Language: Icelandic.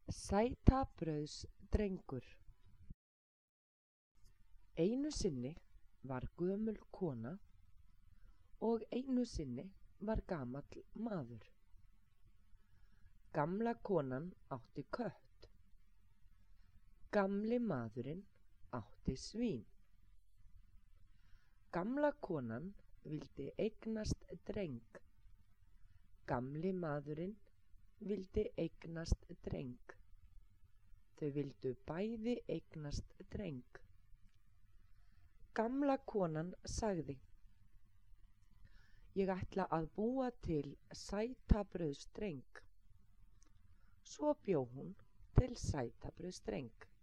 Sætabrauðsdrengur. Einu sinni var gömul kona og einu sinni var gamall maður. Gamla konan átti kött. Gamli maðurinn átti svín. Gamla konan vildi eignast dreng. Gamli maðurinn vildi eignast dreng. Þau vildu bæði eignast dreng. Gamla konan sagði: Ég ætla að búa til sætabrauðsdreng. Svo bjó hún til sætabrauðsdreng.